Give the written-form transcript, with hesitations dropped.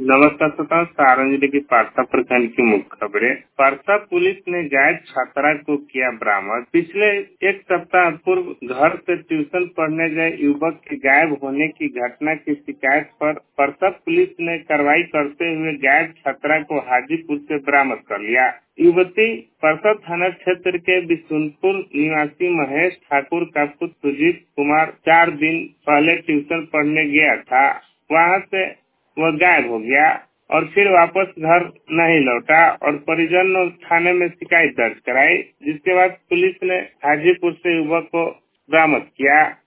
नमस्कार श्रोताओं, सारण जिले की पारसा प्रखंड की मुख्य खबरें। पारसा पुलिस ने गायब छात्रा को किया बरामद। पिछले एक सप्ताह पूर्व घर से ट्यूशन पढ़ने गए युवक के गायब होने की घटना की शिकायत पर पारसा पुलिस ने कार्रवाई करते हुए गायब छात्रा को हाजीपुर से बरामद कर लिया। युवती पारसा थाना क्षेत्र के बिशुनपुर निवासी महेश ठाकुर का पुत्र सुजीत कुमार 4 दिन पहले ट्यूशन पढ़ने गया था। वहां से वह गायब हो गया और फिर वापस घर नहीं लौटा और परिजन ने थाने में शिकायत दर्ज कराई, जिसके बाद पुलिस ने हाजीपुर से युवक को बरामद किया।